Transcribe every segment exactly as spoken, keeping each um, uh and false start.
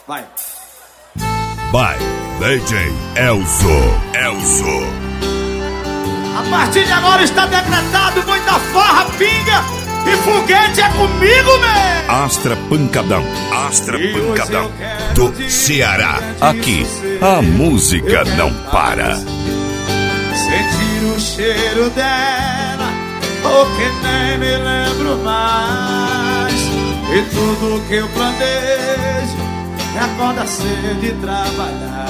Vai. Vai, D J Elzo. Elzo. A partir de agora está decretado muita farra, pinga e foguete é comigo, mesmo. Astra Pancadão. Astra E hoje Pancadão. eu quero Do dizer Ceará. que Aqui, você a música eu não quero para. paz. Sentir o cheiro dela, o que nem me lembro mais. E tudo que eu planejo é acordar cedo e trabalhar,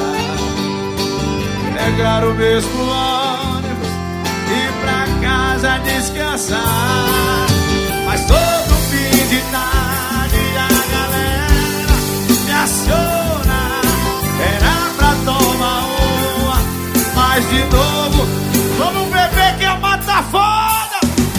pegar o mesmo ônibus e ir pra casa descansar. Mas todo fim de tarde a galera me aciona, era pra tomar uma, mas de novo vamos beber que a mata foda.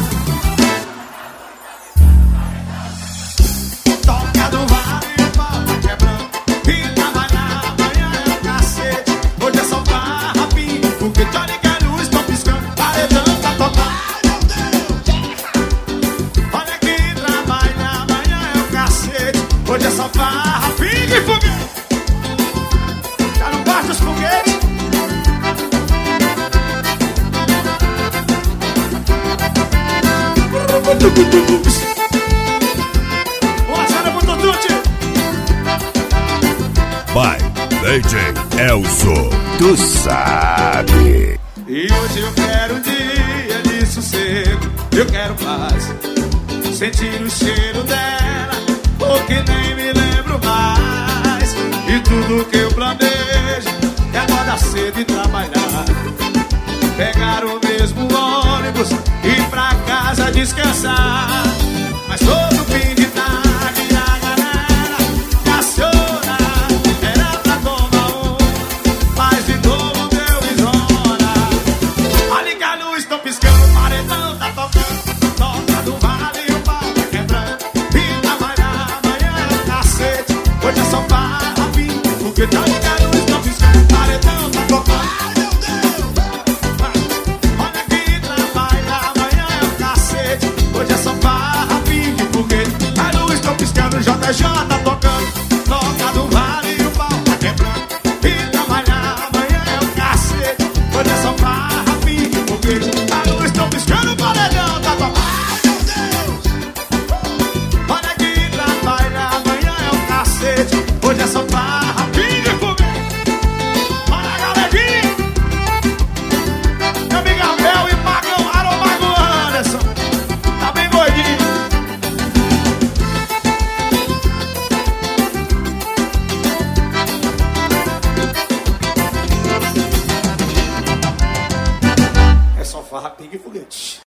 Toca do vale, o pau tá quebrando, e trabalhar amanhã é o cacete. Hoje é só farra, pinga, porque tá ligado, luz, tô piscando, paredão tá tocando. Olha que trabalhar amanhã é o cacete. Hoje é só farra, pinga e foguete. Já não basta os foguetes. Vai, D J Elzo. Tu sabe. E hoje eu quero um dia de sossego, eu quero paz, sentir o cheiro dela, porque nem me lembro mais. E tudo que eu planejo é acordar cedo e trabalhar, pegar o mesmo ônibus e ir pra casa descansar. Mas todo fim de tarde a galera me aciona, era pra tomar um, mas de novo deu isona. Olha que a luz tô piscando, o paredão tá tocando, toca do vale, o pau tá quebrando, e trabalhar amanhã é o cacete. Hoje é só farra, pinga, porque tá ligado, a luz tô piscando, o paredão tá tocando. Olha que trabalhar amanhã é o cacete. Hoje é só farra, pinga, porque a luz tô piscando, J J tá tocando, toca do vale e o pau tá quebrando, e trabalhar amanhã é o cacete. Hoje é só farra, pinga, porque a luz tô piscando, o paredão tá tocando. Olha que trabalhar amanhã é o cacete. Hoje é só farra, pinga e foguete. Olha a galerinha, meu amigo Abel e Magão, alô Mago Anderson, tá bem gordinho. É só farra, pinga e foguete.